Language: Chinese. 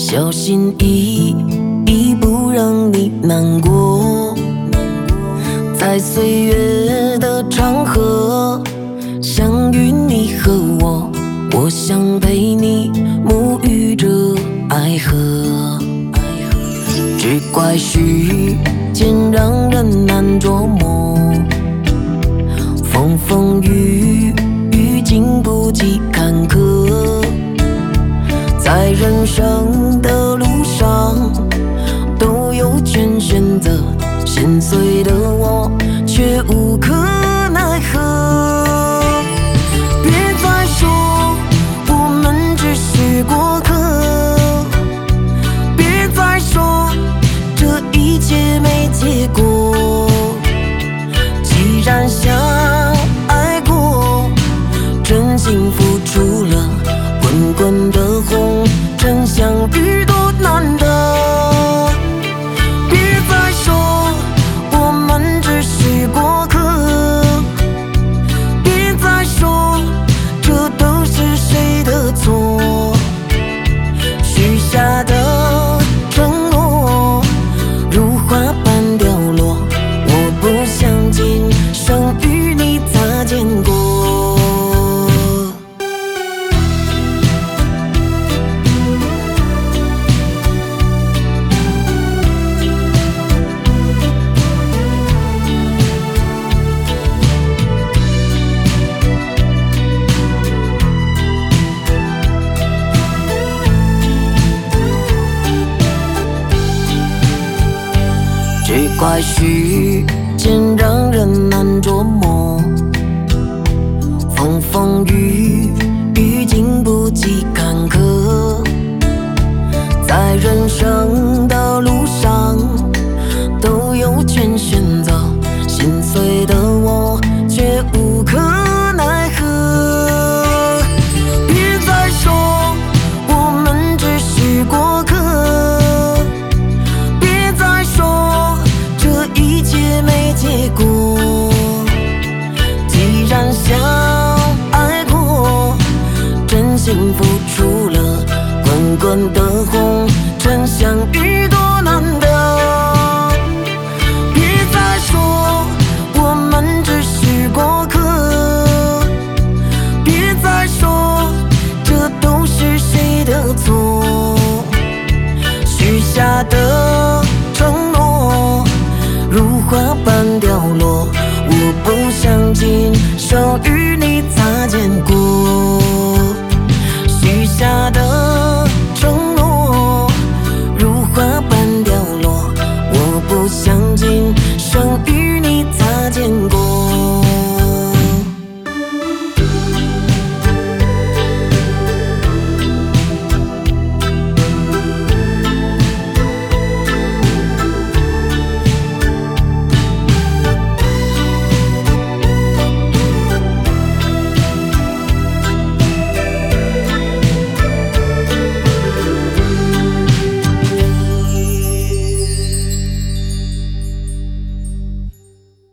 小心翼翼不让你难过，在岁月的长河相遇你和我，我想陪你沐浴着爱河。只怪时间让人难琢磨，风风雨雨经不起坎坷，在人生的路上都有权选择，心碎的我却无可奈何。别再说我们只是过客，别再说这一切没结果。既然相爱过，真心付出了，滚滚的红尘相遇多难得。别再说我们只是过客，别再说这都是谁的错。许下的承诺如花般凋落，我不想今生与你擦肩过。只怪时间让人难琢磨，风风雨雨经不起坎坷，在人生的路上都有权选择，心碎的我却无可奈何。别再说我们只是过客，别再说这一切没结果。既然相爱过，真心付出了，滚滚的红尘相遇多